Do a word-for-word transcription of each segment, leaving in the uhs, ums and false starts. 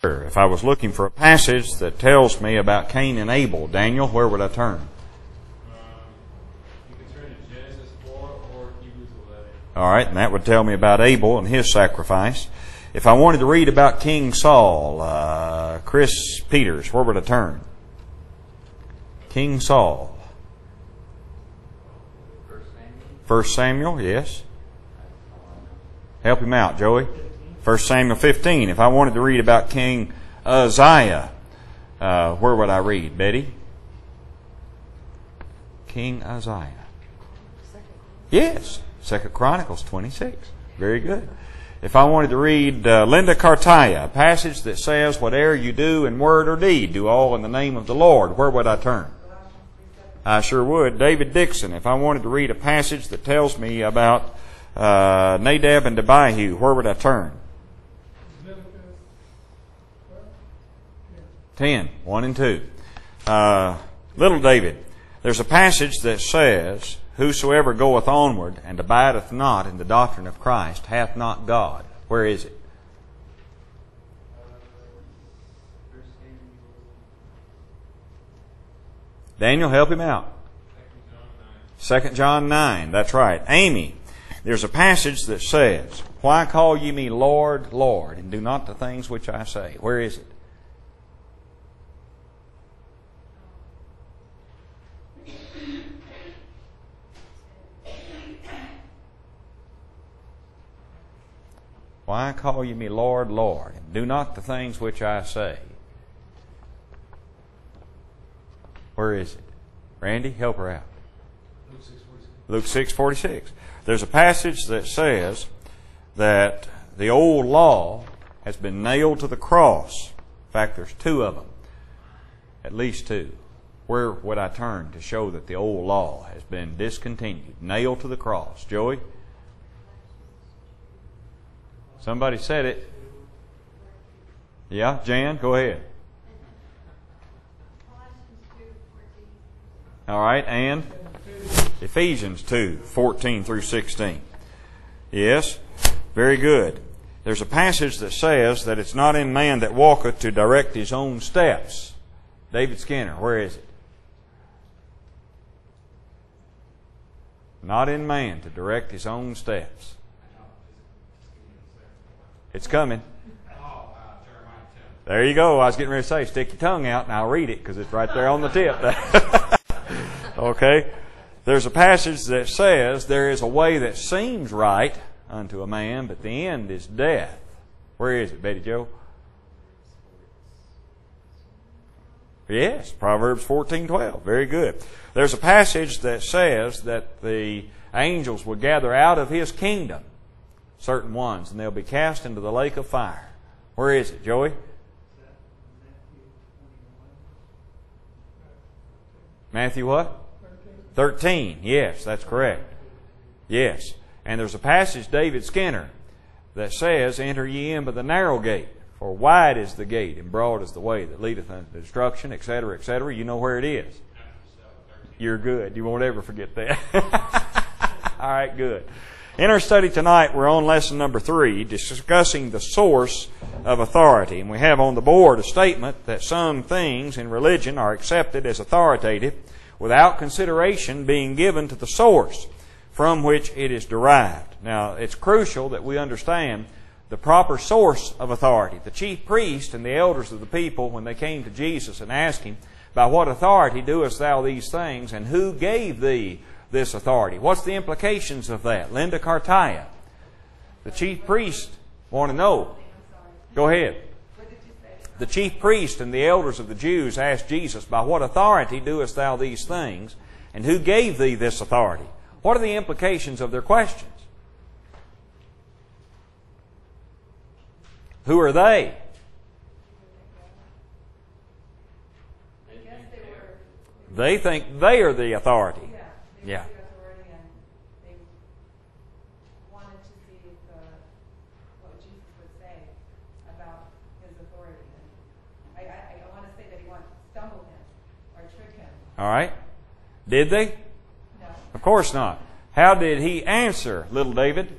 If I was looking for a passage that tells me about Cain and Abel, Daniel, where would I turn? Um, you can turn to Genesis four or Hebrews eleven. All right, and that would tell me about Abel and his sacrifice. If I wanted to read about King Saul, uh, Chris Peters, where would I turn? King Saul. First Samuel, yes. Help him out, Joey. First Samuel fifteen. If I wanted to read about King Uzziah, uh, where would I read, Betty? King Uzziah. Yes. Second Chronicles twenty-six. Very good. If I wanted to read uh, Linda Cartaya, a passage that says, whatever you do in word or deed, do all in the name of the Lord, where would I turn? I sure would. David Dixon, if I wanted to read a passage that tells me about uh, Nadab and Abihu, where would I turn? Ten, one and two. Uh, little David, there's a passage that says, whosoever goeth onward and abideth not in the doctrine of Christ hath not God. Where is it? Daniel, help him out. Second John nine, that's right. Amy, there's a passage that says, why call ye me Lord, Lord, and do not the things which I say? Where is it? Why call ye me Lord, Lord, and do not the things which I say? Where is it? Randy, help her out. Luke six forty-six. There's a passage that says that the old law has been nailed to the cross. In fact, there's two of them. At least two. Where would I turn to show that the old law has been discontinued? Nailed to the cross. Joey? Somebody said it. Yeah, Jan, go ahead. All right, and Ephesians two, fourteen through sixteen. Yes, very good. There's a passage that says that it's not in man that walketh to direct his own steps. David Skinner, where is it? Not in man to direct his own steps. It's coming. There you go. I was getting ready to say, stick your tongue out and I'll read it because it's right there on the tip. Okay. There's a passage that says there is a way that seems right unto a man, but the end is death. Where is it, Betty Jo? Yes, Proverbs fourteen twelve. Very good. There's a passage that says that the angels will gather out of His kingdom certain ones, and they'll be cast into the lake of fire. Where is it, Joey? Matthew what? thirteen. Yes, that's correct. Yes. And there's a passage, David Skinner, that says, enter ye in by the narrow gate, for wide is the gate, and broad is the way that leadeth unto destruction, et cetera, et cetera. You know where it is. You're good. You won't ever forget that. All right, good. In our study tonight, we're on lesson number three, discussing the source of authority. And we have on the board a statement that some things in religion are accepted as authoritative without consideration being given to the source from which it is derived. Now, it's crucial that we understand the proper source of authority. The chief priest and the elders of the people, when they came to Jesus and asked Him, by what authority doest thou these things, and who gave thee this authority? What's the implications of that? Linda Cartaya. The chief priest want to know. Go ahead. The chief priest and the elders of the Jews asked Jesus, by what authority doest thou these things, and who gave thee this authority? What are the implications of their questions? Who are they? They think they are the authority. Yeah. All right. Did they? No. Of course not. How did He answer, little David?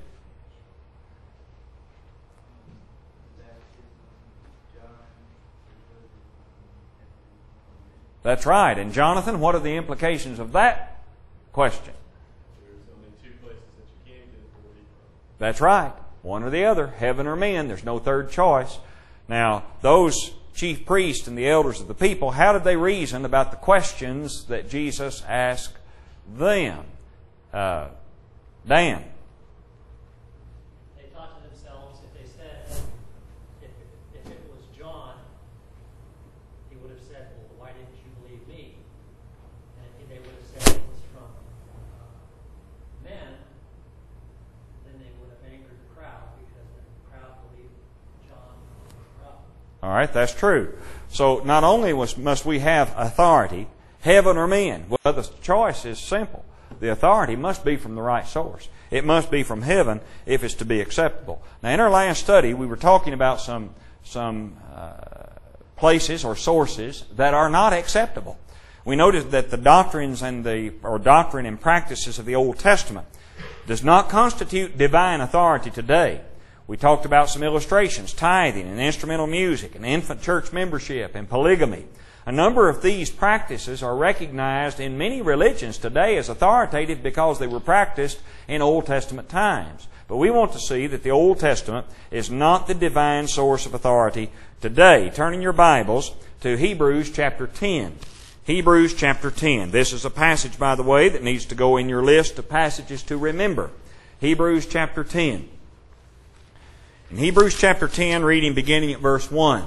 That's right. And Jonathan, what are the implications of that question? There's only two places that you can get authority from. That's right. One or the other, heaven or men. There's no third choice. Now, those chief priests and the elders of the people, how did they reason about the questions that Jesus asked them? Uh, Dan. They thought to themselves, if they said, if, if it was John, he would have said, well, why didn't you believe me? And if they would have said it was from uh, men, then they would have angered the crowd, because the crowd believed John was the prophet. All right, that's true. So not only was, must we have authority, heaven or men. Well, the choice is simple. The authority must be from the right source. It must be from heaven if it's to be acceptable. Now, in our last study, we were talking about some some uh, places or sources that are not acceptable. We noticed that the doctrines and the or doctrine and practices of the Old Testament does not constitute divine authority today. We talked about some illustrations, tithing and instrumental music and infant church membership and polygamy. A number of these practices are recognized in many religions today as authoritative because they were practiced in Old Testament times. But we want to see that the Old Testament is not the divine source of authority today. Turn in your Bibles to Hebrews chapter ten. Hebrews chapter ten. This is a passage, by the way, that needs to go in your list of passages to remember. Hebrews chapter ten. In Hebrews chapter ten, reading beginning at verse one.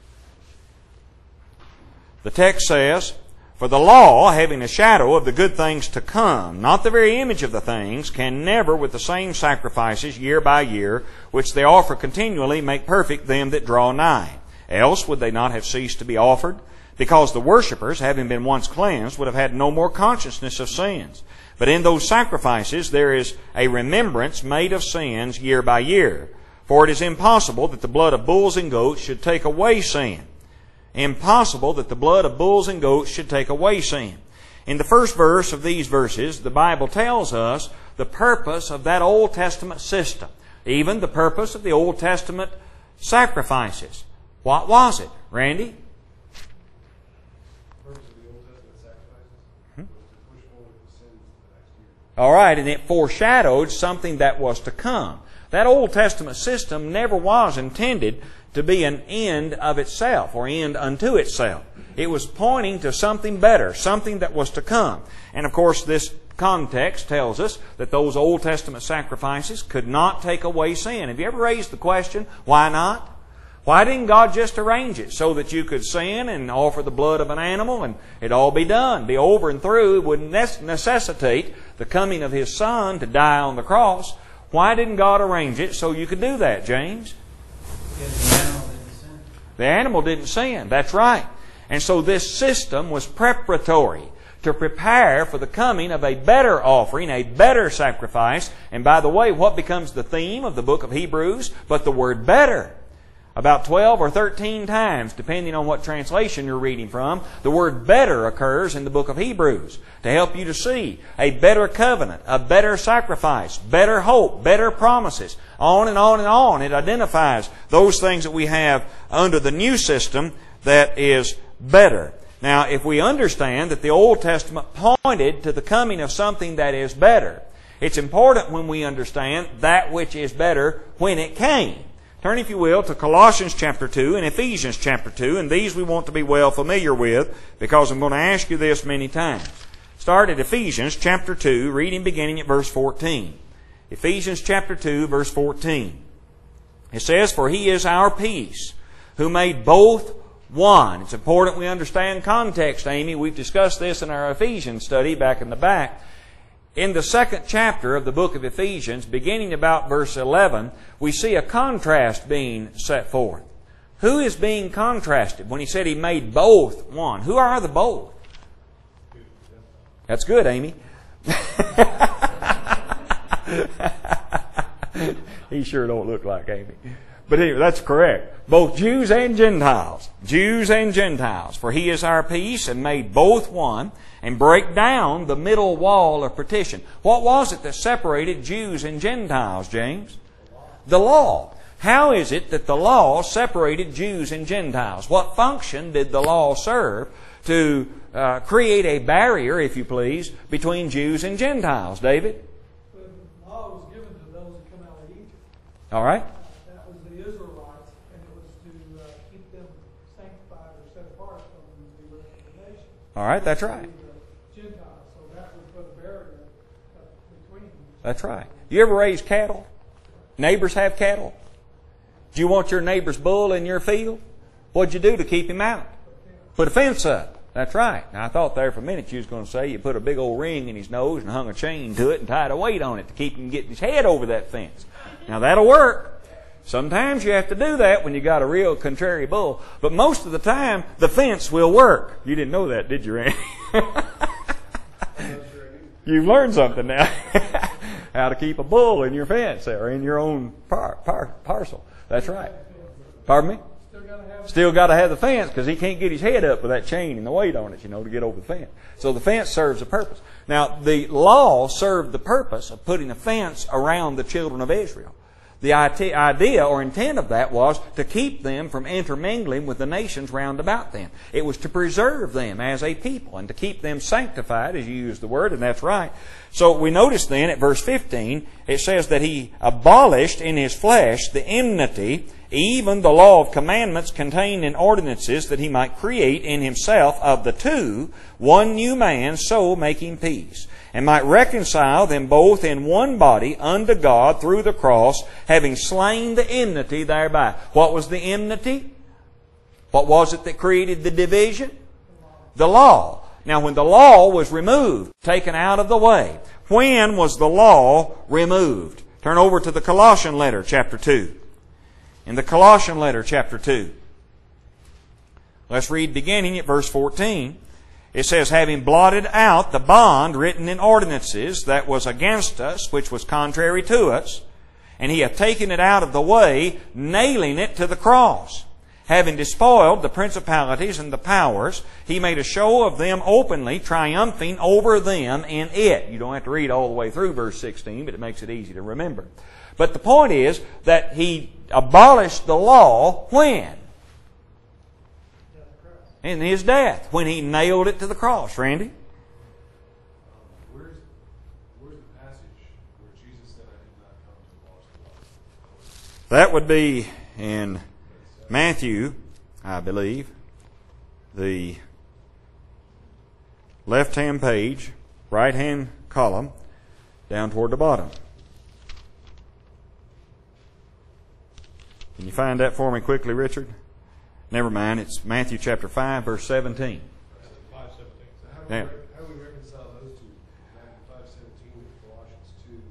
The text says, "For the law, having a shadow of the good things to come, not the very image of the things, can never with the same sacrifices year by year, which they offer continually, make perfect them that draw nigh. Else would they not have ceased to be offered? Because the worshippers, having been once cleansed, would have had no more consciousness of sins. But in those sacrifices there is a remembrance made of sins year by year. For it is impossible that the blood of bulls and goats should take away sin." Impossible that the blood of bulls and goats should take away sin. In the first verse of these verses, the Bible tells us the purpose of that Old Testament system, even the purpose of the Old Testament sacrifices. What was it, Randy? The purpose of the Old Testament sacrifices Hmm? was to push forward the sins of the next year. All right, and it foreshadowed something that was to come. That Old Testament system never was intended to be an end of itself or end unto itself. It was pointing to something better, something that was to come. And of course, this context tells us that those Old Testament sacrifices could not take away sin. Have you ever raised the question, why not? Why didn't God just arrange it so that you could sin and offer the blood of an animal and it'd all be done, be over and through? It wouldn't necessitate the coming of His Son to die on the cross. Why didn't God arrange it so you could do that, James? Because the animal didn't sin. The animal didn't sin. That's right. And so this system was preparatory to prepare for the coming of a better offering, a better sacrifice. And by the way, what becomes the theme of the book of Hebrews? But the word better. About twelve or thirteen times, depending on what translation you're reading from, the word better occurs in the book of Hebrews to help you to see a better covenant, a better sacrifice, better hope, better promises, on and on and on. It identifies those things that we have under the new system that is better. Now, if we understand that the Old Testament pointed to the coming of something that is better, it's important when we understand that which is better when it came. Turn, if you will, to Colossians chapter two and Ephesians chapter two, and these we want to be well familiar with because I'm going to ask you this many times. Start at Ephesians chapter two, reading beginning at verse fourteen. Ephesians chapter two, verse fourteen. It says, "For He is our peace, who made both one." It's important we understand context, Amy. We've discussed this in our Ephesians study back in the back. In the second chapter of the book of Ephesians, beginning about verse eleven, we see a contrast being set forth. Who is being contrasted when he said He made both one? Who are the both? That's good, Amy. He sure don't look like Amy. But anyway, that's correct. Both Jews and Gentiles. Jews and Gentiles. "For He is our peace, and made both one, and break down the middle wall of partition." What was it that separated Jews and Gentiles, James? The law. How is it that the law separated Jews and Gentiles? What function did the law serve to uh, create a barrier, if you please, between Jews and Gentiles? David? The law was given to those who come out of Egypt. All right. Uh, that was the Israelites, and it was to uh, keep them sanctified or set apart from the rest of the nation. All right, that's right. The Gentiles, so that would put a barrier uh, between them. That's right. You ever raise cattle? Neighbors have cattle? Do you want your neighbor's bull in your field? What'd you do to keep him out? Put a fence up. That's right. Now, I thought there for a minute you was going to say you put a big old ring in his nose and hung a chain to it and tied a weight on it to keep him getting his head over that fence. Now, that'll work. Sometimes you have to do that when you got a real contrary bull. But most of the time, the fence will work. You didn't know that, did you, Randy? You've learned something now. How to keep a bull in your fence or in your own par, par, parcel. That's right. Pardon me? Still got to have the fence because he can't get his head up with that chain and the weight on it, you know, to get over the fence. So the fence serves a purpose. Now, the law served the purpose of putting a fence around the children of Israel. The idea or intent of that was to keep them from intermingling with the nations round about them. It was to preserve them as a people and to keep them sanctified, as you use the word, and that's right. So we notice then at verse fifteen, it says that He abolished in His flesh the enmity, even the law of commandments contained in ordinances, that He might create in Himself of the two one new man, so making peace, and might reconcile them both in one body unto God through the cross, having slain the enmity thereby. What was the enmity? What was it that created the division? The law. Now, when the law was removed, taken out of the way, when was the law removed? Turn over to the Colossian letter, chapter two. In the Colossian letter, chapter two, let's read beginning at verse fourteen. It says, having blotted out the bond written in ordinances that was against us, which was contrary to us, and He hath taken it out of the way, nailing it to the cross. Having despoiled the principalities and the powers, He made a show of them openly, triumphing over them in it. You don't have to read all the way through verse sixteen, but it makes it easy to remember. But the point is that He abolished the law when? In His death, when He nailed it to the cross. Randy? Um, where's, where's the passage where Jesus said, I did not come to abolish the law? That would be in Matthew, I believe, the left-hand page, right-hand column, down toward the bottom. Can you find that for me quickly, Richard? Never mind. It's Matthew chapter five, verse seventeen. five seventeen. So how do, Yeah. we, how do we reconcile those two? Matthew five seventeen with Colossians two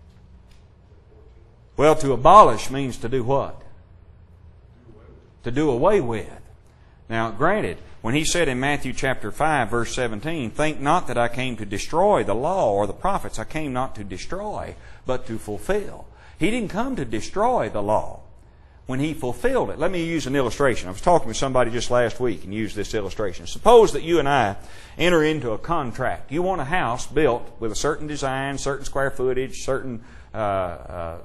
fourteen? Well, to abolish means to do what? Do away with it. To do away with. Now, granted, when He said in Matthew chapter five, verse seventeen, think not that I came to destroy the law or the prophets. I came not to destroy, but to fulfill. He didn't come to destroy the law. When He fulfilled it. Let me use an illustration. I was talking with somebody just last week and used this illustration. Suppose that you and I enter into a contract. You want a house built with a certain design, certain square footage, certain uh, uh,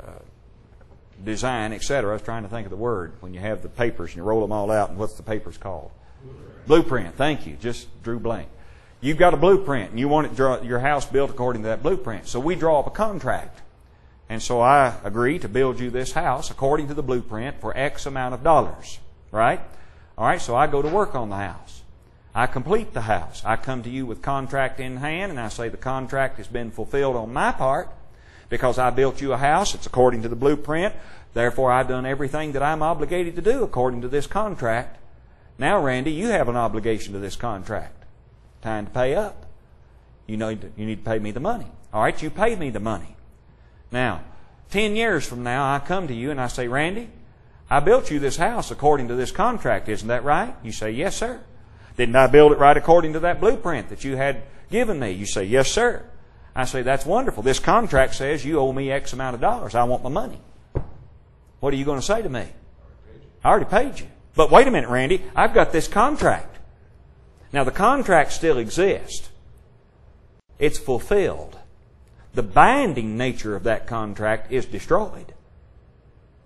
design, et cetera. I was trying to think of the word when you have the papers and you roll them all out, and what's the papers called? Blueprint. Blueprint. Thank you. Just drew blank. You've got a blueprint and you want it draw, your house built according to that blueprint. So we draw up a contract. And so I agree to build you this house according to the blueprint for X amount of dollars. Right? All right, so I go to work on the house. I complete the house. I come to you with contract in hand, and I say the contract has been fulfilled on my part because I built you a house. It's according to the blueprint. Therefore, I've done everything that I'm obligated to do according to this contract. Now, Randy, you have an obligation to this contract. Time to pay up. You know, you need to pay me the money. All right, you paid me the money. Now, ten years from now, I come to you and I say, Randy, I built you this house according to this contract. Isn't that right? You say, yes, sir. Didn't I build it right according to that blueprint that you had given me? You say, yes, sir. I say, that's wonderful. This contract says you owe me X amount of dollars. I want my money. What are you going to say to me? I already paid you. But wait a minute, Randy. I've got this contract. Now, the contract still exists. It's fulfilled. The binding nature of that contract is destroyed.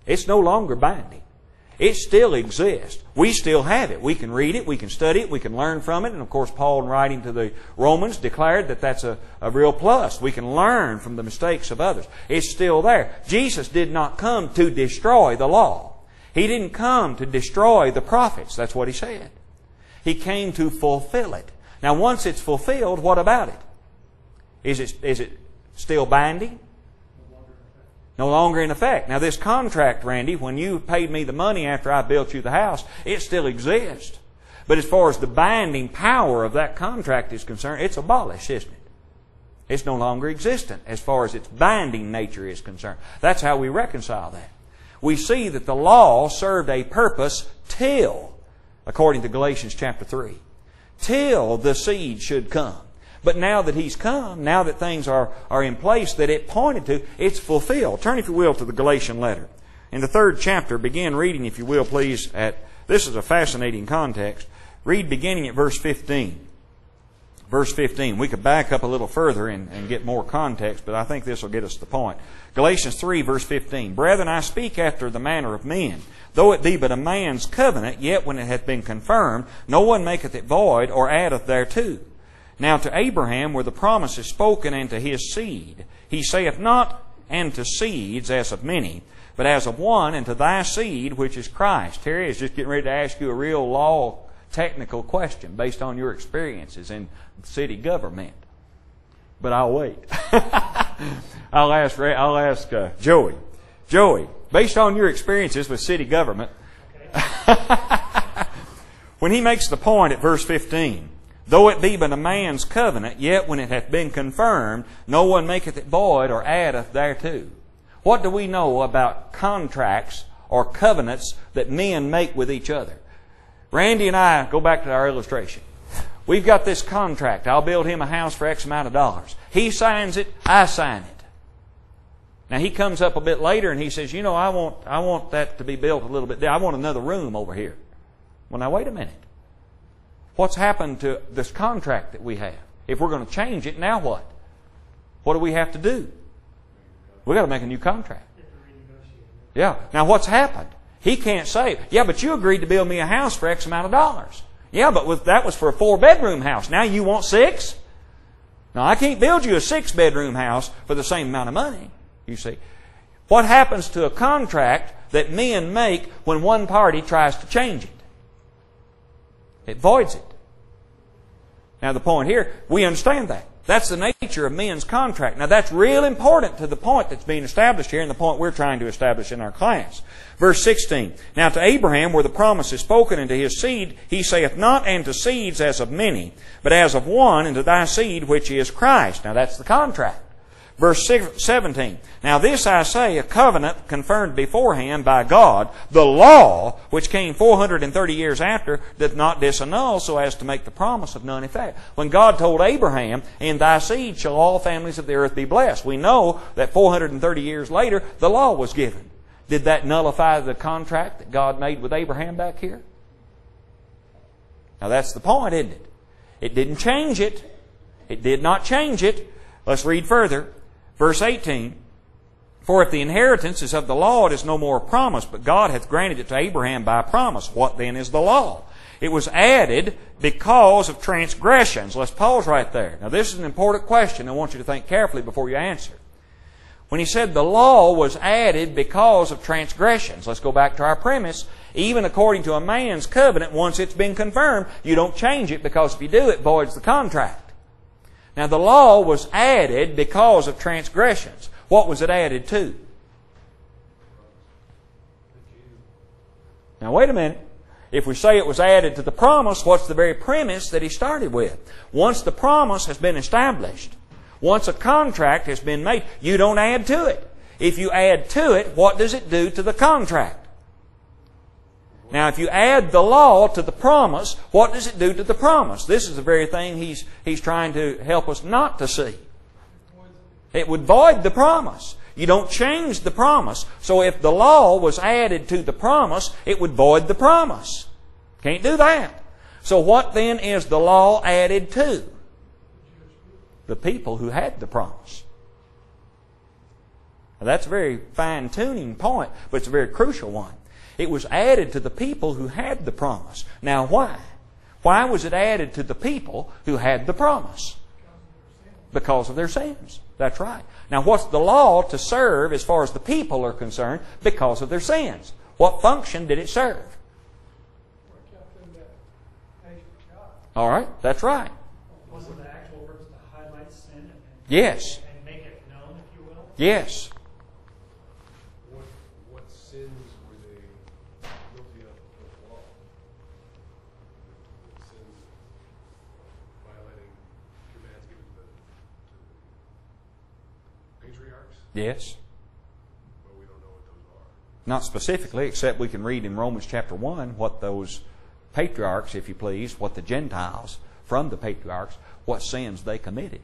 It's no longer binding. It still exists. We still have it. We can read it, we can study it, we can learn from it. And of course, Paul, in writing to the Romans, declared that that's a, a real plus. We can learn from the mistakes of others. It's still there. Jesus did not come to destroy the law. He didn't come to destroy the prophets. That's what He said. He came to fulfill it. Now, once it's fulfilled, what about it? Is it, is it still binding? No longer in effect. Now this contract, Randy, when you paid me the money after I built you the house, it still exists. But as far as the binding power of that contract is concerned, it's abolished, isn't it? It's no longer existent as far as its binding nature is concerned. That's how we reconcile that. We see that the law served a purpose till, according to Galatians chapter three, till the seed should come. But now that He's come, now that things are, are in place that it pointed to, it's fulfilled. Turn, if you will, to the Galatian letter. In the third chapter, begin reading, if you will, please, at, this is a fascinating context. Read beginning at verse fifteen. Verse fifteen. We could back up a little further and, and get more context, but I think this will get us the point. Galatians three, verse fifteen. Brethren, I speak after the manner of men. Though it be but a man's covenant, yet when it hath been confirmed, no one maketh it void or addeth thereto. Now to Abraham were the promises spoken, and to his seed. He saith not, and to seeds as of many, but as of one, and to thy seed, which is Christ. Terry is just getting ready to ask you a real law technical question based on your experiences in city government. But I'll wait. I'll ask, I'll ask uh, Joey. Joey, based on your experiences with city government, when he makes the point at verse fifteen, though it be but a man's covenant, yet when it hath been confirmed, no one maketh it void or addeth thereto. What do we know about contracts or covenants that men make with each other? Randy and I, go back to our illustration. We've got this contract. I'll build him a house for X amount of dollars. He signs it, I sign it. Now he comes up a bit later and he says, you know, I want, I want that to be built a little bit there. I want another room over here. Well, now wait a minute. What's happened to this contract that we have? If we're going to change it, now what? What do we have to do? We've got to make a new contract. Yeah. Now what's happened? He can't say, yeah, but you agreed to build me a house for X amount of dollars. Yeah, but with, that was for a four-bedroom house. Now you want six? Now I can't build you a six-bedroom house for the same amount of money, you see. What happens to a contract that men make when one party tries to change it? It voids it. Now the point here, we understand that. That's the nature of men's contract. Now that's real important to the point that's being established here and the point we're trying to establish in our class. Verse sixteen. Now to Abraham were the promises spoken, and to his seed, he saith not, and to seeds as of many, but as of one, and to thy seed, which is Christ. Now that's the contract. Verse seventeen. Now this I say, a covenant confirmed beforehand by God, the law, which came four hundred thirty years after, doth not disannul, so as to make the promise of none effect. When God told Abraham, in thy seed shall all families of the earth be blessed, we know that four hundred thirty years later, the law was given. Did that nullify the contract that God made with Abraham back here? Now that's the point, isn't it? It didn't change it. It did not change it. Let's read further. Verse eighteen, for if the inheritance is of the law, it is no more a promise, but God hath granted it to Abraham by promise. What then is the law? It was added because of transgressions. Let's pause right there. Now this is an important question. I want you to think carefully before you answer. When he said the law was added because of transgressions, let's go back to our premise. Even according to a man's covenant, once it's been confirmed, you don't change it, because if you do, it voids the contract. Now the law was added because of transgressions. What was it added to? Now wait a minute. If we say it was added to the promise, what's the very premise that he started with? Once the promise has been established, once a contract has been made, you don't add to it. If you add to it, what does it do to the contract? Now, if you add the law to the promise, what does it do to the promise? This is the very thing he's, he's trying to help us not to see. It would void the promise. You don't change the promise. So if the law was added to the promise, it would void the promise. Can't do that. So what then is the law added to? The people who had the promise. Now, that's a very fine-tuning point, but it's a very crucial one. It was added to the people who had the promise. Now, why? Why was it added to the people who had the promise? Because of their sins. That's right. Now, what's the law to serve as far as the people are concerned? Because of their sins. What function did it serve? All right, that's right. Was it the actual purpose to highlight sin and, Yes. and make it known, if you will? Yes. What, what sins were they guilty of with the law? The sins violating commands given to the, to the patriarchs, Yes. but we don't know what those are. Not specifically, except we can read in Romans chapter one what those patriarchs, if you please, what the Gentiles from the patriarchs, what sins they committed.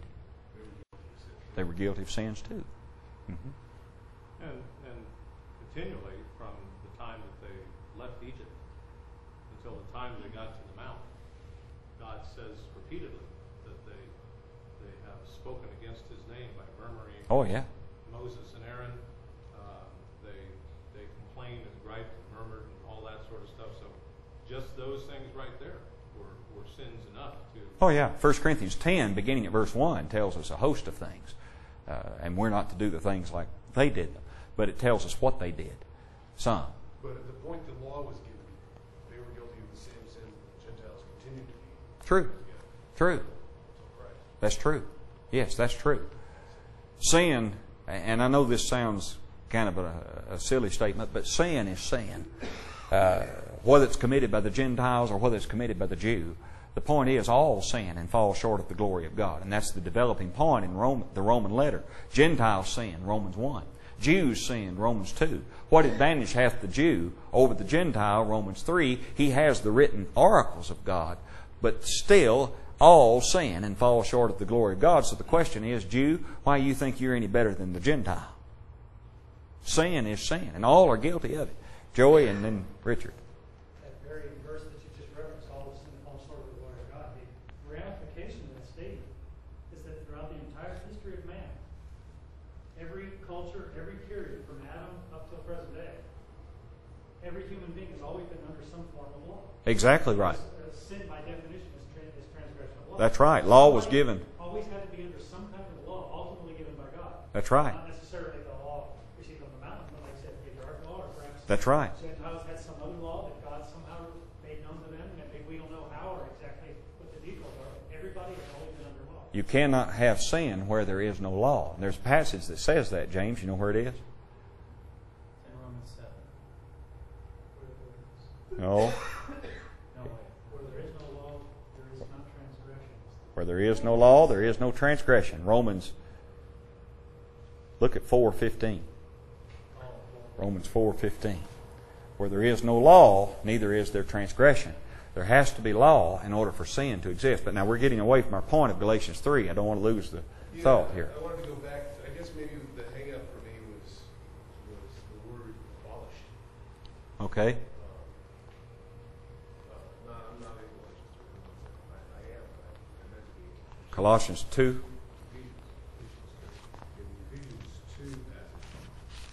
They were guilty of sins too. Mm-hmm. And, and continually from the time that they left Egypt until the time they got to the mount, God says repeatedly that they they have spoken against His name by murmuring. Oh yeah. Moses and Aaron, uh, they they complained and griped and murmured and all that sort of stuff. So just those things right there were, were sins enough to. Oh yeah. First Corinthians ten, beginning at verse one, tells us a host of things. Uh, and we're not to do the things like they did them. But it tells us what they did. Some. But at the point the law was given, they were guilty of the same sins that the Gentiles continued to be. True. True. Right. That's true. Yes, that's true. Sin, and I know this sounds kind of a, a silly statement, but sin is sin. Uh, whether it's committed by the Gentiles or whether it's committed by the Jew, the point is all sin and fall short of the glory of God. And that's the developing point in Roman, the Roman letter. Gentiles sin, Romans one. Jews sin, Romans two. What advantage hath the Jew over the Gentile, Romans three? He has the written oracles of God, but still all sin and fall short of the glory of God. So the question is, Jew, why do you think you're any better than the Gentile? Sin is sin, and all are guilty of it. Joey and then Richard. That very verse that you just referenced, all of sin falls short of the glory of God. The ramification of that statement is that throughout the entire history of man, every culture, every period, from Adam up till present day, every human being has always been under some form of law. Exactly right. Because, uh, sin, by definition, is, tra- is transgression of law. That's right. Law was Somebody given. Always had to be under some kind of law, ultimately given by God. That's right. Not necessarily the law received on the mountain, but like I said, the patriarchal law, or perhaps That's right. Gentiles had some other law that God somehow made known to them, and maybe we don't know how or exactly what the details are. But everybody has always been under law. You cannot have sin where there is no law. There's a passage that says that, James. You know where it is? In Romans seven. No. No way. Where there is no law, there is not transgression. Where there is no law, there is no transgression. Romans, look at four fifteen. Romans four fifteen. Where there is no law, neither is there transgression. There has to be law in order for sin to exist. But now we're getting away from our point of Galatians three. I don't want to lose the Yeah, thought here. I wanted to go back. I guess maybe the hang up for me was was the word abolished. Okay? Uh, uh, not, I'm not in Galatians three. I, I am. but I, I meant to be. Colossians two. Ephesians, Ephesians, in the Ephesians two passage.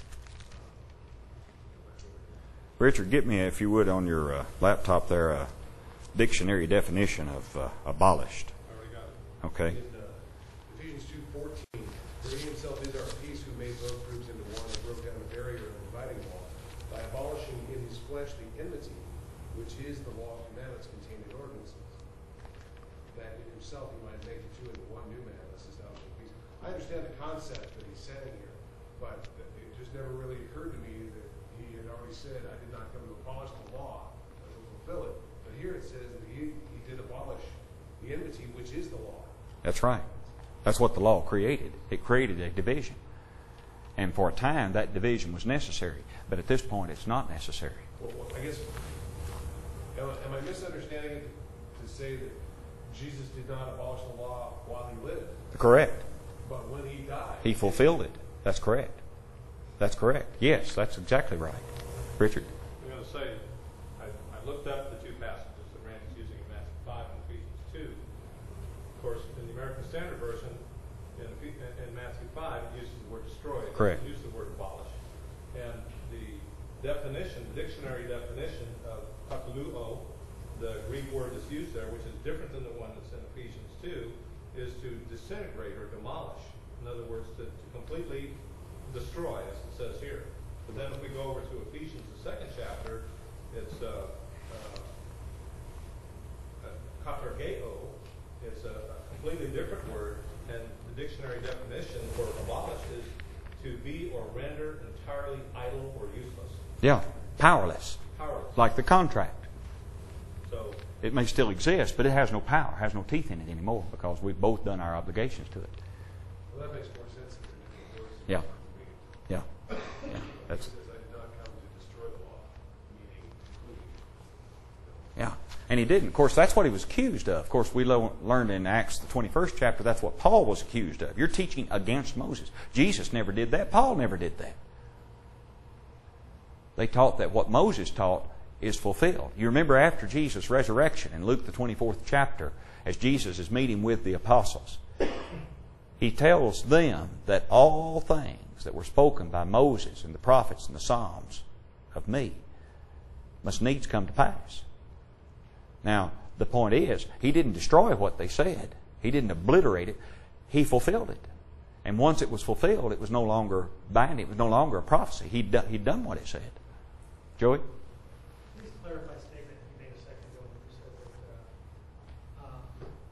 Uh, Richard, get me, if you would, on your uh, laptop there, a dictionary definition of uh, abolished. I already got it. Okay? In uh, Ephesians two fourteen, for he himself is our peace, who made both groups into one and broke down the barrier of the dividing wall, by abolishing in his flesh the enmity, which is the law of commandments contained in ordinances, that in himself he might make the two into one new man, thus establishing peace. I understand the concept that he's saying here, but it just never really occurred to me that he had already said, I did not come to abolish the law, but to fulfill it. But here it says that he, he did abolish the enmity, which is the law. That's right. That's what the law created. It created a division. And for a time, that division was necessary. But at this point, it's not necessary. Well, well, I guess, am I, am I misunderstanding it to say that Jesus did not abolish the law while he lived, Correct. but when he died, He fulfilled it. That's correct. That's correct. Yes, that's exactly right. Richard? I'm going to say, I, I looked up the two passages that Randy's using in Matthew five and Ephesians two. Of course, in the American Standard Version, in, in Matthew five, it uses the word destroy. It Correct. doesn't use the word abolish. definition, the dictionary definition of kapaluo, the Greek word that's used there, which is different than the one that's in Ephesians two, is to disintegrate or demolish. In other words, to, to completely destroy, as it says here. But then if we go over to Ephesians, the second chapter, it's uh, uh, katargeo. It's a, a completely different word, and the dictionary definition for abolish is to be or render entirely idle or useless. Yeah, powerless. Powerless. Like the contract. So, It may still exist, but it has no power, has no teeth in it anymore because we've both done our obligations to it. Well, that makes more sense than the words. Yeah. Yeah. Yeah. That's It says, I did not come to destroy the law, meaning including. Yeah, and he didn't. Of course, that's what he was accused of. Of course, we lo- learned in Acts, the twenty-first chapter, that's what Paul was accused of. You're teaching against Moses. Jesus never did that. Paul never did that. They taught that what Moses taught is fulfilled. You remember after Jesus' resurrection in Luke, the twenty-fourth chapter, as Jesus is meeting with the apostles, he tells them that all things that were spoken by Moses and the prophets and the Psalms of me must needs come to pass. Now, the point is, he didn't destroy what they said. He didn't obliterate it. He fulfilled it. And once it was fulfilled, it was no longer binding. It was no longer a prophecy. He'd done, he'd done what it said. Joey? Please clarify a statement you made a second ago when you said that uh, um,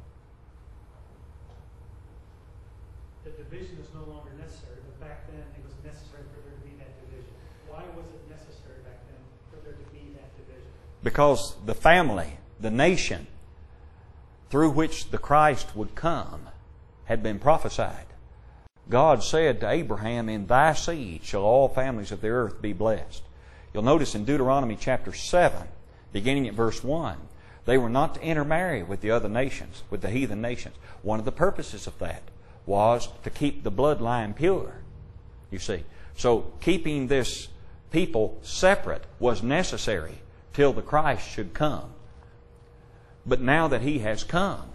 the division is no longer necessary, but back then it was necessary for there to be that division. Why was it necessary back then for there to be that division? Because the family, the nation through which the Christ would come had been prophesied. God said to Abraham, in thy seed shall all families of the earth be blessed. You'll notice in Deuteronomy chapter seven, beginning at verse one, they were not to intermarry with the other nations, with the heathen nations. One of the purposes of that was to keep the bloodline pure, you see. So keeping this people separate was necessary till the Christ should come. But now that He has come,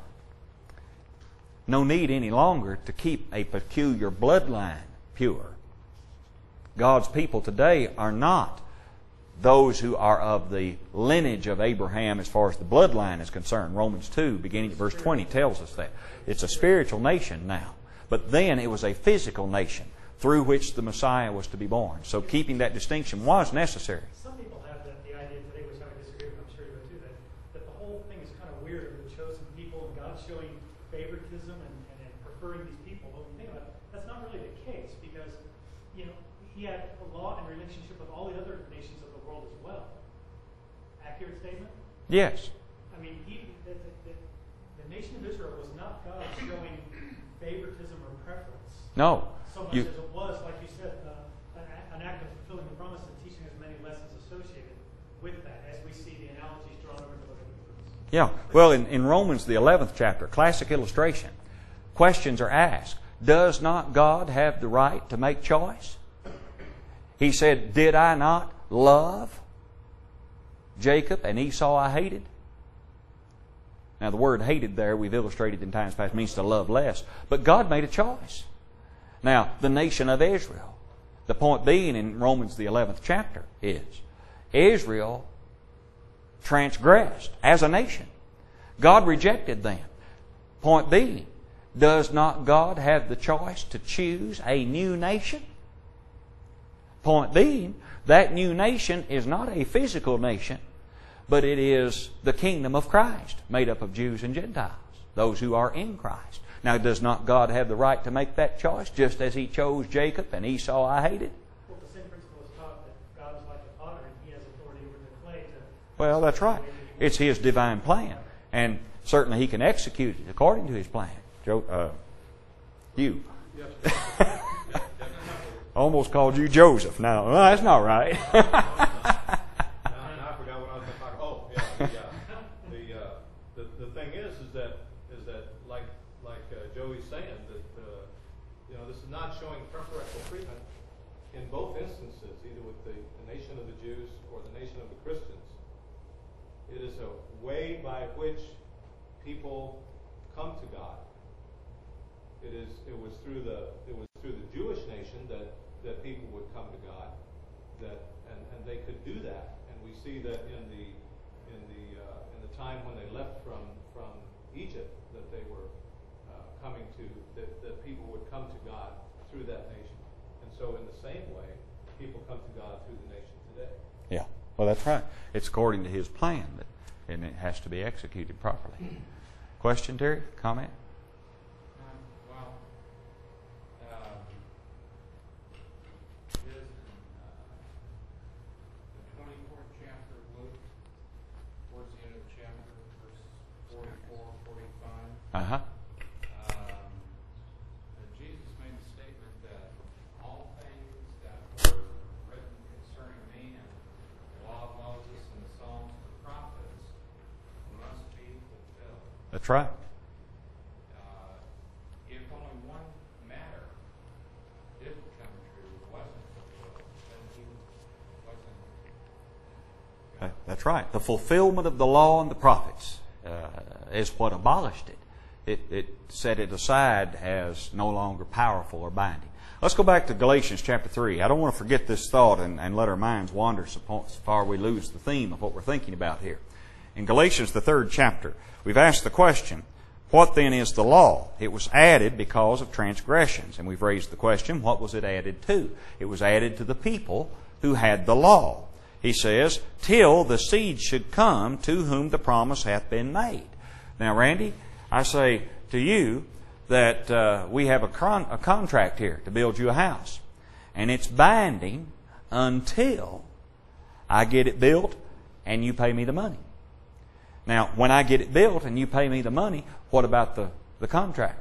no need any longer to keep a peculiar bloodline pure. God's people today are not those who are of the lineage of Abraham as far as the bloodline is concerned. Romans two, beginning at verse twenty, tells us that. It's a spiritual nation now. But then it was a physical nation through which the Messiah was to be born. So keeping that distinction was necessary. Some people have the, the idea today, which I would disagree with, I'm sure you would too, that, that the whole thing is kind of weird of the chosen people and God showing favoritism and, and, and preferring these people. But when you think about it, that's not really the case because, you know, He had a law and relationship with all the other nations of the world as well. Accurate statement? Yes. I mean, he, the, the, the, the nation of Israel was not God showing favoritism or preference. No. So much You, as it was, like you said, uh, an, an act of fulfilling the promise and teaching as many lessons associated with that, as we see the analogies drawn over to the Hebrews. yeah. Well, in, in Romans, the eleventh chapter, classic illustration, questions are asked. Does not God have the right to make choice? He said, did I not love Jacob and Esau I hated? Now the word hated there, we've illustrated in times past, means to love less. But God made a choice. Now, the nation of Israel, the point being in Romans the eleventh chapter is, Israel transgressed as a nation. God rejected them. Point being, does not God have the choice to choose a new nation? Point being, that new nation is not a physical nation, but it is the kingdom of Christ, made up of Jews and Gentiles, those who are in Christ. Now, does not God have the right to make that choice, just as He chose Jacob and Esau I hated? Well, the same principle is taught that God is like a potter and He has authority over the clay to... Well, that's right. It's His divine plan. And certainly He can execute it according to His plan. Joe, uh, you. Almost called you Joseph. Now, well, that's not right. now, now I forgot what I was going to talk. Oh, yeah, the, uh, the, uh, the the thing is, is that is that like like uh, Joey's saying that uh, you know this is not showing preferential treatment in both instances, either with the, the nation of the Jews or the nation of the Christians. It is a way by which people come to God. It is. It was through the. It was through the Jewish nation that, that people would come to God, that and, and they could do that. And we see that in the in the uh, in the time when they left from from Egypt, that they were uh, coming to that, that people would come to God through that nation. And so in the same way, people come to God through the nation today. Yeah, well, that's right. It's according to His plan, that, and it has to be executed properly. Question, Terry? Comment? Um, well, uh, it is in uh, the twenty-fourth chapter of Luke, towards the end of the chapter, verses forty-four, forty-five. Uh-huh. Um, that Jesus made the statement that all things that were written concerning me and the law of Moses and the Psalms and the prophets must be fulfilled. That's right. Uh, if only one matter didn't come true, wasn't fulfilled, then he wasn't. Uh, That's right. The fulfillment of the law and the prophets uh, is what abolished it. It, it set it aside as no longer powerful or binding. Let's go back to Galatians chapter three. I don't want to forget this thought and, and let our minds wander so far we lose the theme of what we're thinking about here. In Galatians, the third chapter, we've asked the question, what then is the law? It was added because of transgressions. And we've raised the question, what was it added to? It was added to the people who had the law. He says, till the seed should come to whom the promise hath been made. Now, Randy, I say to you that uh, we have a, con- a contract here to build you a house. And it's binding until I get it built and you pay me the money. Now, when I get it built and you pay me the money, what about the, the contract?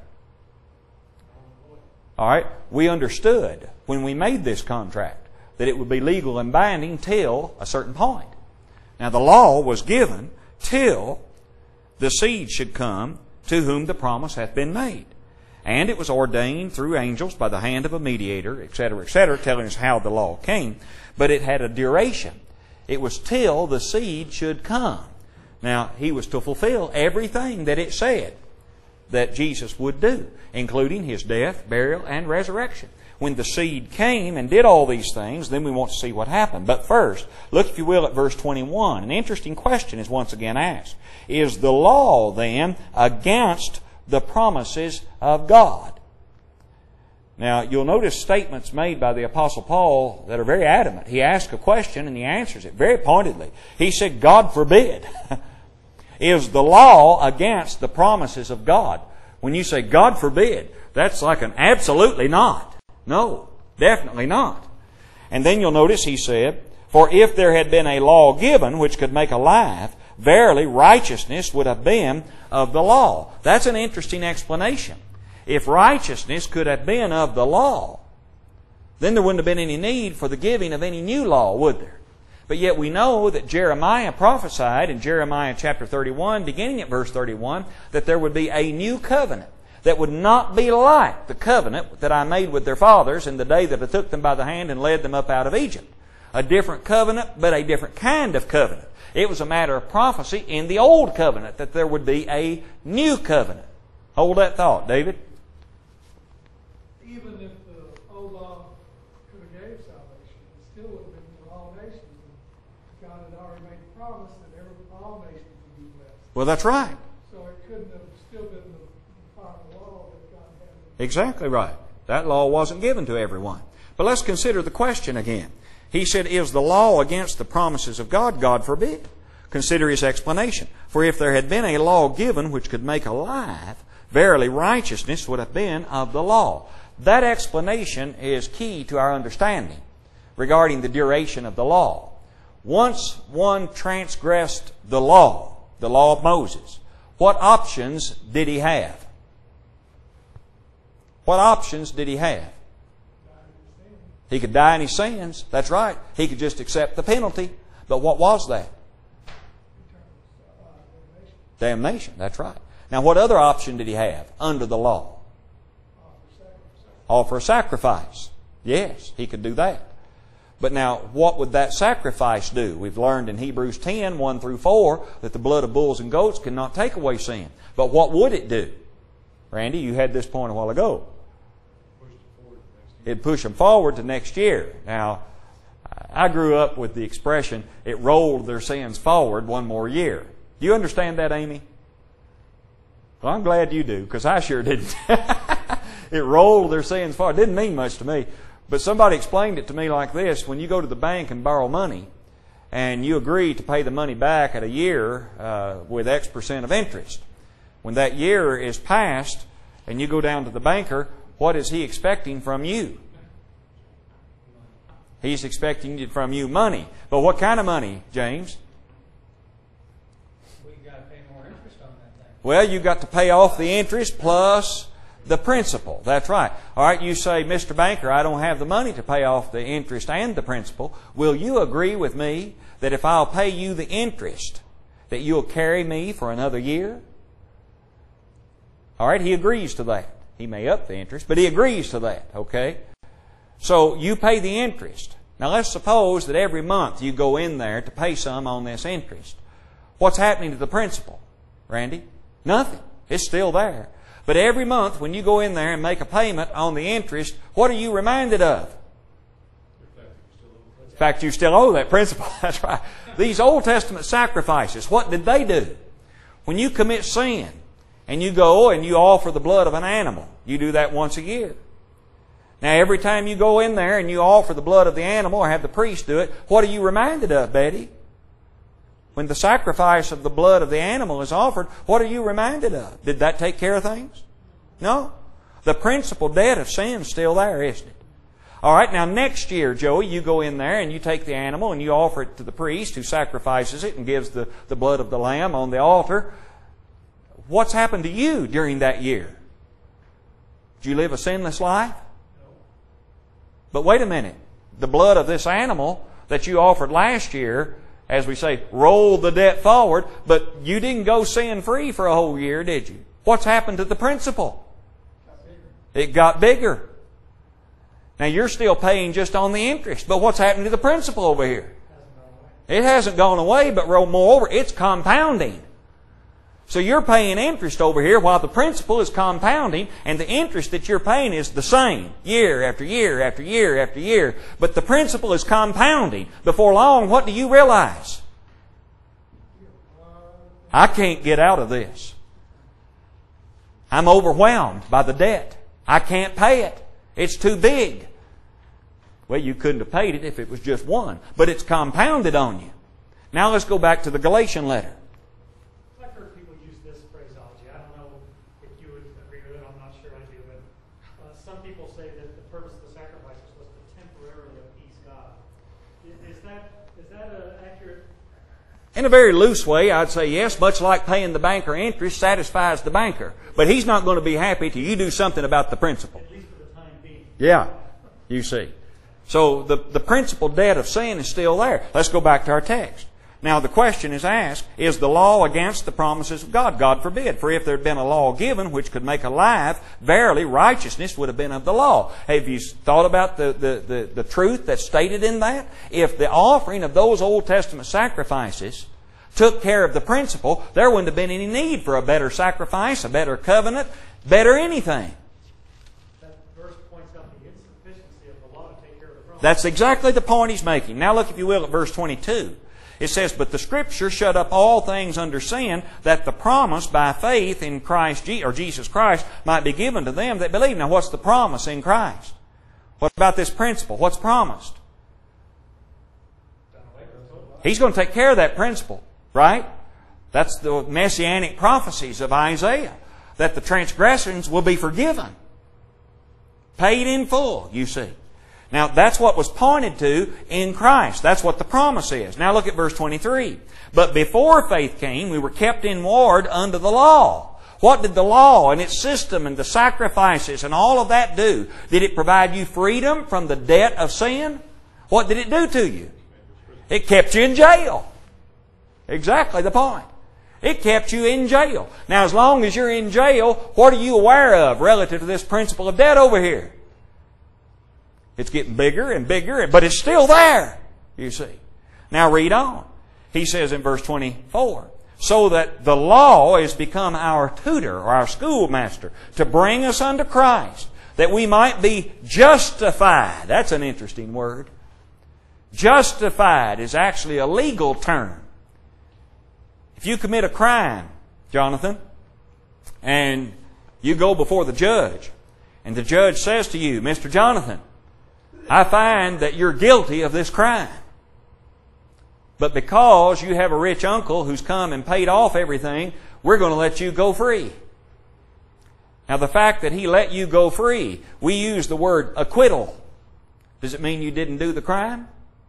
All right, we understood when we made this contract that it would be legal and binding till a certain point. Now, the law was given till the seed should come to whom the promise hath been made. And it was ordained through angels by the hand of a mediator, et cetera, et cetera, telling us how the law came. But it had a duration. It was till the seed should come. Now, He was to fulfill everything that it said that Jesus would do, including His death, burial, and resurrection. When the seed came and did all these things, then we want to see what happened. But first, look, if you will, at verse twenty-one. An interesting question is once again asked. Is the law, then, against the promises of God? Now, you'll notice statements made by the Apostle Paul that are very adamant. He asks a question and he answers it very pointedly. He said, God forbid. Is the law against the promises of God? When you say God forbid, that's like an absolutely not. No, definitely not. And then you'll notice he said, for if there had been a law given which could make alive, verily righteousness would have been of the law. That's an interesting explanation. If righteousness could have been of the law, then there wouldn't have been any need for the giving of any new law, would there? But yet we know that Jeremiah prophesied in Jeremiah chapter thirty-one, beginning at verse thirty-one, that there would be a new covenant that would not be like the covenant that I made with their fathers in the day that I took them by the hand and led them up out of Egypt. A different covenant, but a different kind of covenant. It was a matter of prophecy in the old covenant that there would be a new covenant. Hold that thought, David. Even if the old law could have gave salvation, it still would have been for all nations. God had already made the promise that every, all nations would be blessed. Well, that's right. So it couldn't have still been the final law that God had. Exactly right. That law wasn't given to everyone. But let's consider the question again. He said, is the law against the promises of God? God forbid. Consider his explanation. For if there had been a law given which could make alive, verily righteousness would have been of the law. That explanation is key to our understanding regarding the duration of the law. Once one transgressed the law, the law of Moses, what options did he have? What options did he have? He could die in his sins. That's right. He could just accept the penalty. But what was that? Damnation. That's right. Now, what other option did he have under the law? Offer a sacrifice. Yes, he could do that. But now, what would that sacrifice do? We've learned in Hebrews ten, one through four, that the blood of bulls and goats cannot take away sin. But what would it do? Randy, you had this point a while ago. It'd push them forward to next year. Now, I grew up with the expression, it rolled their sins forward one more year. Do you understand that, Amy? Well, I'm glad you do, because I sure didn't. It rolled their sins forward. It didn't mean much to me. But somebody explained it to me like this. When you go to the bank and borrow money, and you agree to pay the money back at a year uh, with X percent of interest, when that year is passed and you go down to the banker, what is he expecting from you? He's expecting from you money. But what kind of money, James? We've got to pay more interest on that thing. Well, you've got to pay off the interest plus the principal. That's right. All right, you say, Mister Banker, I don't have the money to pay off the interest and the principal. Will you agree with me that if I'll pay you the interest, that you'll carry me for another year? All right, he agrees to that. He may up the interest, but he agrees to that, okay? So you pay the interest. Now let's suppose that every month you go in there to pay some on this interest. What's happening to the principal, Randy? Nothing. It's still there. But every month when you go in there and make a payment on the interest, what are you reminded of? The fact you still owe that principal. That's right. These Old Testament sacrifices, what did they do? When you commit sin and you go and you offer the blood of an animal, you do that once a year. Now, every time you go in there and you offer the blood of the animal or have the priest do it, what are you reminded of, Betty? When the sacrifice of the blood of the animal is offered, what are you reminded of? Did that take care of things? No. The principal debt of sin is still there, isn't it? All right, now next year, Joey, you go in there and you take the animal and you offer it to the priest who sacrifices it and gives the, the blood of the lamb on the altar. What's happened to you during that year? Did you live a sinless life? But wait a minute. The blood of this animal that you offered last year, as we say, rolled the debt forward, but you didn't go sin-free for a whole year, did you? What's happened to the principal? It got bigger. Now you're still paying just on the interest, but what's happened to the principal over here? It hasn't gone away, but moreover, it's compounding. So you're paying interest over here while the principal is compounding, and the interest that you're paying is the same year after year after year after year. But the principal is compounding. Before long, what do you realize? I can't get out of this. I'm overwhelmed by the debt. I can't pay it. It's too big. Well, you couldn't have paid it if it was just one, but it's compounded on you. Now let's go back to the Galatian letter. In a very loose way, I'd say yes, much like paying the banker interest satisfies the banker. But he's not going to be happy till you do something about the principal. At least for the time being. Yeah, you see. So the, the principal debt of sin is still there. Let's go back to our text. Now the question is asked, is the law against the promises of God? God forbid. For if there had been a law given which could make alive, verily righteousness would have been of the law. Have you thought about the, the, the, the truth that's stated in that? If the offering of those Old Testament sacrifices took care of the principle, there wouldn't have been any need for a better sacrifice, a better covenant, better anything. That verse points out the insufficiency of the law to take care of the problem. That's exactly the point he's making. Now look, if you will, at verse twenty-two. It says, but the Scripture shut up all things under sin, that the promise by faith in Christ, or Jesus Christ, might be given to them that believe. Now what's the promise in Christ? What about this principle? What's promised? He's going to take care of that principle, right? That's the messianic prophecies of Isaiah, that the transgressions will be forgiven. Paid in full, you see. Now, that's what was pointed to in Christ. That's what the promise is. Now look at verse twenty-three. But before faith came, we were kept in ward under the law. What did the law and its system and the sacrifices and all of that do? Did it provide you freedom from the debt of sin? What did it do to you? It kept you in jail. Exactly the point. It kept you in jail. Now, as long as you're in jail, what are you aware of relative to this principle of debt over here? It's getting bigger and bigger, but it's still there, you see. Now read on. He says in verse twenty-four, so that the law is become our tutor or our schoolmaster to bring us unto Christ, that we might be justified. That's an interesting word. Justified is actually a legal term. If you commit a crime, Jonathan, and you go before the judge, and the judge says to you, Mister Jonathan, I find that you're guilty of this crime. But because you have a rich uncle who's come and paid off everything, we're going to let you go free. Now, the fact that he let you go free, we use the word acquittal. Does it mean you didn't do the crime?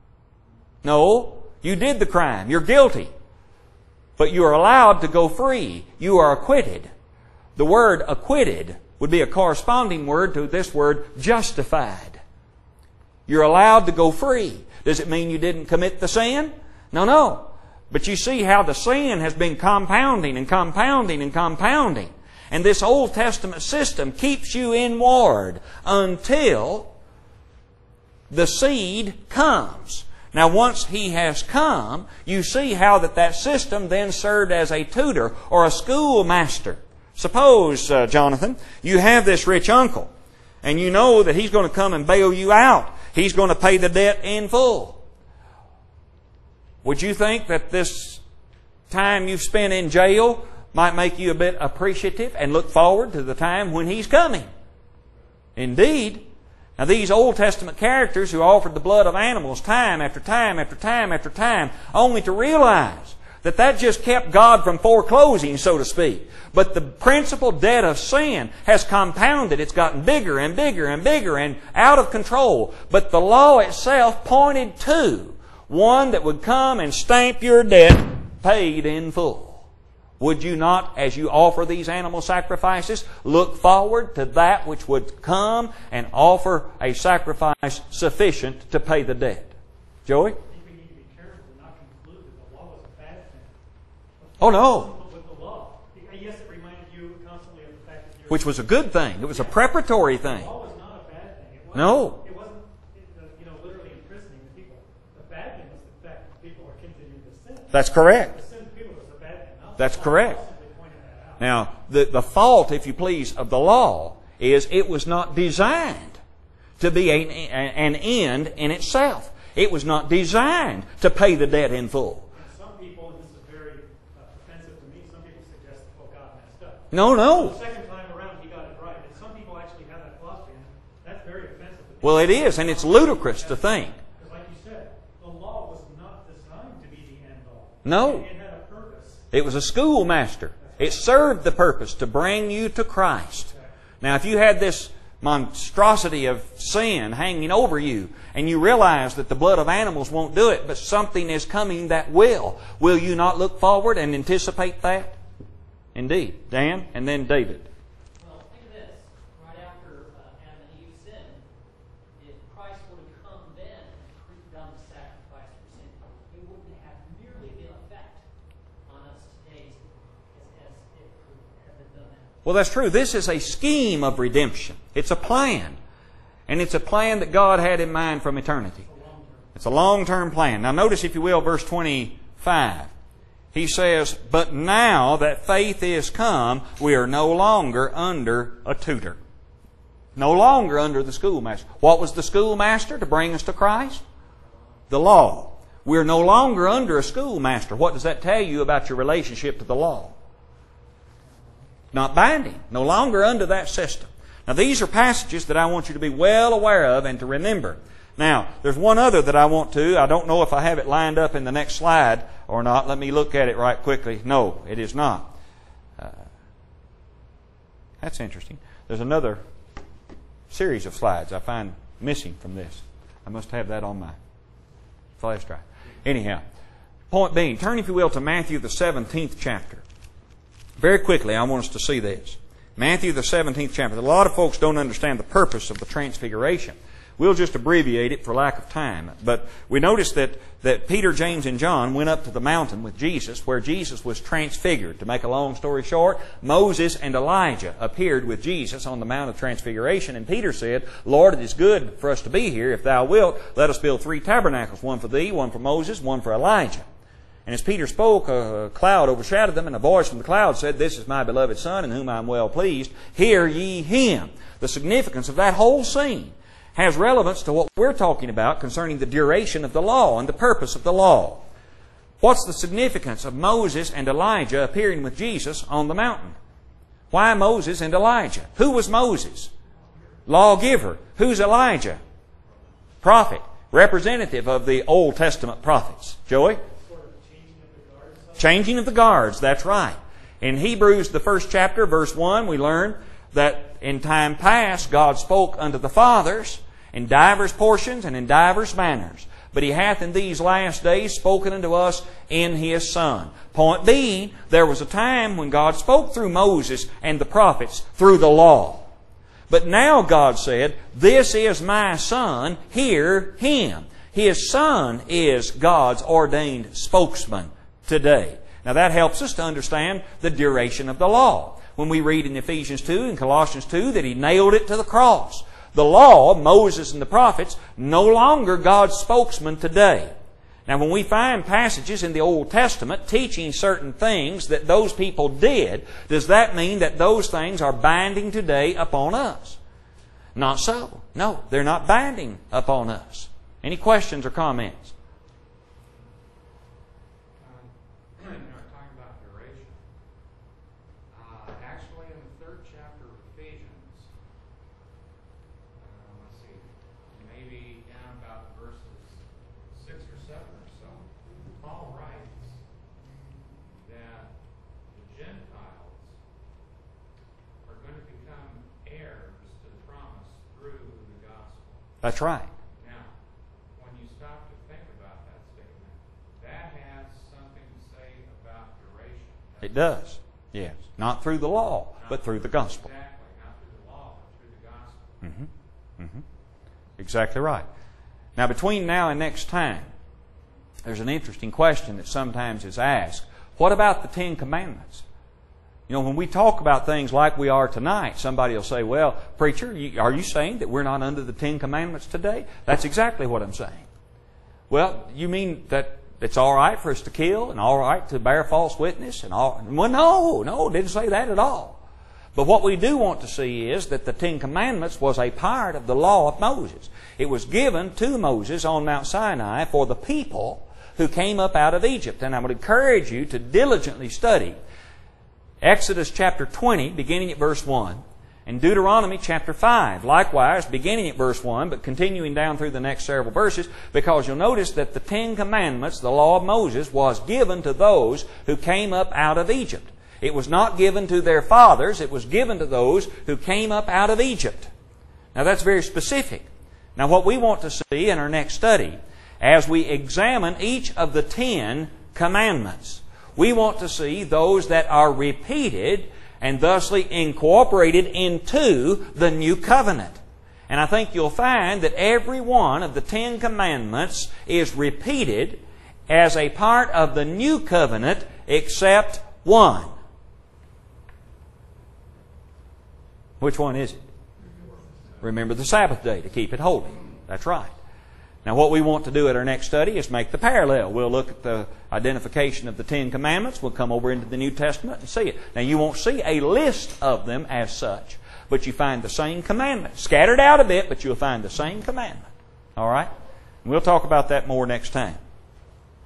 No, you did the crime. You're guilty. But you are allowed to go free. You are acquitted. The word acquitted would be a corresponding word to this word justified. You're allowed to go free. Does it mean you didn't commit the sin? No, no. But you see how the sin has been compounding and compounding and compounding. And this Old Testament system keeps you in ward until the seed comes. Now, once he has come, you see how that that system then served as a tutor or a schoolmaster. Suppose, uh, Jonathan, you have this rich uncle, and you know that he's going to come and bail you out. He's going to pay the debt in full. Would you think that this time you've spent in jail might make you a bit appreciative and look forward to the time when he's coming? Indeed. Now, these Old Testament characters who offered the blood of animals time after time after time after time, only to realize that that just kept God from foreclosing, so to speak. But the principal debt of sin has compounded. It's gotten bigger and bigger and bigger and out of control. But the law itself pointed to one that would come and stamp your debt paid in full. Would you not, as you offer these animal sacrifices, look forward to that which would come and offer a sacrifice sufficient to pay the debt? Joey? I think we need to be careful to not conclude that the law was a bad thing. Oh, no. With the law. Yes, it reminded you constantly of the fact that you're... Which was a good thing. It was a preparatory thing. The law was not a bad thing. It wasn't, No. It wasn't, you know, literally imprisoning the people. The bad thing was the fact that people are continuing to sin. That's correct. The sin of people was the bad thing. Not That's the law. correct. The law simply pointed that out. Now, the, the fault, if you please, of the law is it was not designed to be a, an end in itself. It was not designed to pay the debt in full. And some people, and this is very uh, offensive to me, some people suggest that, well, God messed up. No, no. The second time around, he got it right. And some people actually have that philosophy, and that's very offensive to Well, it is, and it's ludicrous to think. Because like you said, the law was not designed to be the end all. No. It had a purpose. It was a schoolmaster. It served the purpose to bring you to Christ. Now, if you had this monstrosity of sin hanging over you, and you realize that the blood of animals won't do it, but something is coming that will, will you not look forward and anticipate that? Indeed. Dan, and then David. Well, think of this. Right after uh, Adam and Eve sinned, if Christ would have come then and done the sacrifice for sin, it wouldn't have nearly the effect on us today as, as it could have been done then. Well, that's true. This is a scheme of redemption. It's a plan. And it's a plan that God had in mind from eternity. It's a long-term plan. Now notice, if you will, verse twenty-five. He says, but now that faith is come, we are no longer under a tutor. No longer under the schoolmaster. What was the schoolmaster to bring us to Christ? The law. We're no longer under a schoolmaster. What does that tell you about your relationship to the law? Not binding. No longer under that system. Now, these are passages that I want you to be well aware of and to remember. Now, there's one other that I want to. I don't know if I have it lined up in the next slide or not. Let me look at it right quickly. No, it is not. Uh, that's interesting. There's another series of slides I find missing from this. I must have that on my flash drive. Anyhow, point being, turn, if you will, to Matthew the seventeenth chapter. Very quickly, I want us to see this. Matthew the seventeenth chapter. A lot of folks don't understand the purpose of the transfiguration. We'll just abbreviate it for lack of time. But we notice that, that Peter, James, and John went up to the mountain with Jesus, where Jesus was transfigured. To make a long story short, Moses and Elijah appeared with Jesus on the Mount of Transfiguration. And Peter said, Lord, it is good for us to be here. If thou wilt, let us build three tabernacles, one for thee, one for Moses, one for Elijah. And as Peter spoke, a cloud overshadowed them, and a voice from the cloud said, This is my beloved Son, in whom I am well pleased. Hear ye him. The significance of that whole scene has relevance to what we're talking about concerning the duration of the law and the purpose of the law. What's the significance of Moses and Elijah appearing with Jesus on the mountain? Why Moses and Elijah? Who was Moses? Lawgiver. Who's Elijah? Prophet. Representative of the Old Testament prophets. Joey? Changing of the guards, that's right. In Hebrews, the first chapter, verse one, we learn that in time past God spoke unto the fathers in divers portions and in divers manners. But He hath in these last days spoken unto us in His Son. Point being, there was a time when God spoke through Moses and the prophets through the law. But now God said, this is my Son, hear Him. His Son is God's ordained spokesman today. Now that helps us to understand the duration of the law. When we read in Ephesians two and Colossians two that He nailed it to the cross. The law, Moses and the prophets, no longer God's spokesman today. Now when we find passages in the Old Testament teaching certain things that those people did, does that mean that those things are binding today upon us? Not so. No, they're not binding upon us. Any questions or comments? Um, you know, talking about duration. Uh, actually, in the third chapter of Ephesians, uh, let's see, maybe down about verses six or seven or so, Paul writes that the Gentiles are going to become heirs to the promise through the gospel. That's right. Now, when you stop to think about that statement, that has something to say about duration. It does. Yes. Not through the law, but through the gospel. Exactly. Not through the law, but through the gospel. Mm-hmm. Mm-hmm. Exactly right. Now, between now and next time, there's an interesting question that sometimes is asked. What about the Ten Commandments? You know, when we talk about things like we are tonight, somebody will say, well, preacher, you, are you saying that we're not under the Ten Commandments today? That's exactly what I'm saying. Well, you mean that it's all right for us to kill and all right to bear false witness? and all? Well, no, no, didn't say that at all. But what we do want to see is that the Ten Commandments was a part of the law of Moses. It was given to Moses on Mount Sinai for the people who came up out of Egypt. And I would encourage you to diligently study Exodus chapter twenty, beginning at verse one, and Deuteronomy chapter five, likewise, beginning at verse one, but continuing down through the next several verses, because you'll notice that the Ten Commandments, the law of Moses, was given to those who came up out of Egypt. It was not given to their fathers, it was given to those who came up out of Egypt. Now that's very specific. Now what we want to see in our next study, as we examine each of the Ten Commandments, we want to see those that are repeated and thusly incorporated into the new covenant. And I think you'll find that every one of the Ten Commandments is repeated as a part of the new covenant except one. Which one is it? Remember the Sabbath day to keep it holy. That's right. Now what we want to do at our next study is make the parallel. We'll look at the identification of the Ten Commandments. We'll come over into the New Testament and see it. Now you won't see a list of them as such, but you find the same commandment. Scattered out a bit, but you'll find the same commandment. All right? And we'll talk about that more next time.